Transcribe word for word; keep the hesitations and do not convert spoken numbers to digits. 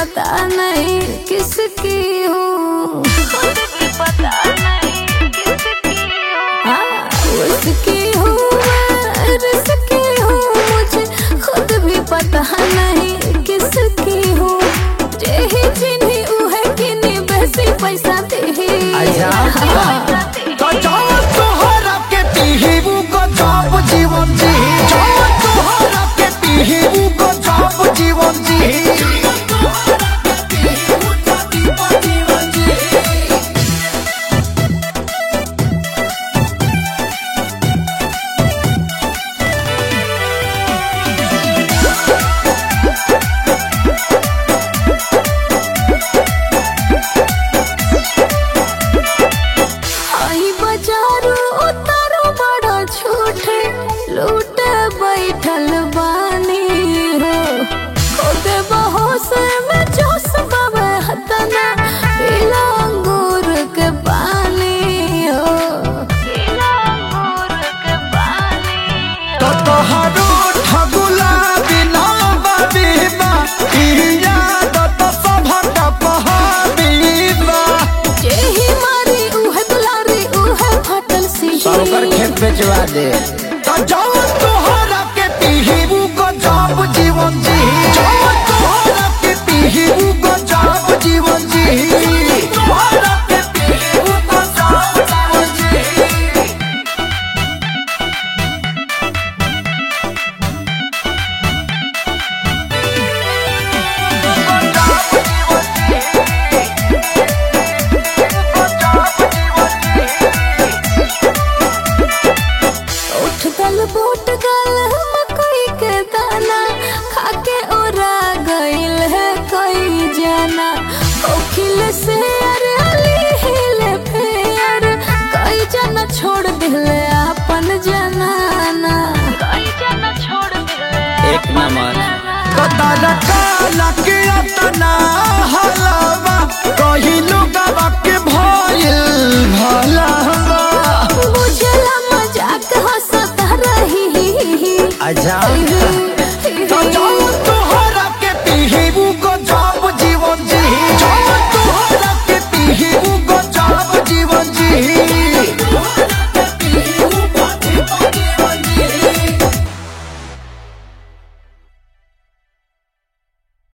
पता नहीं किसकी हूँ, खुद भी पता नहीं किसकी हूँ। हाँ उसकी हूँ मैं रिसकी हूँ, मुझे खुद भी पता नहीं किसकी हूँ। जेही चिन्ही उहे किनी बेसी पैसा देही। जीवन जी तोहरा के पीही को जाप जीवन जी। लूट बैठल बानी हो खुद बहोश में जोश बाबा हतना पीला अंगूर के पानी हो, पीला अंगूर के पानी हो। तो तोहरो ठगुला बिना बाबीबा इया तो सभक पहाबीबा। जेही मारी उहे दुलारी उहे फटल सी सरकार खेत बेचवा दे। तोहरा के पीही को जाप जीवन जी तोहरा के पीही को जाप जीवन जी तोहरा के पीही को जाप जीवन जी। उठ गल बूट गल मकई के दाना खाके ओरा गइल है कई जाना। ओखिल से अरे अली हिले फेर कई जना छोड़ दिले अपन जनाना, कई जना छोड़ दिले एक नंबर कदा काला के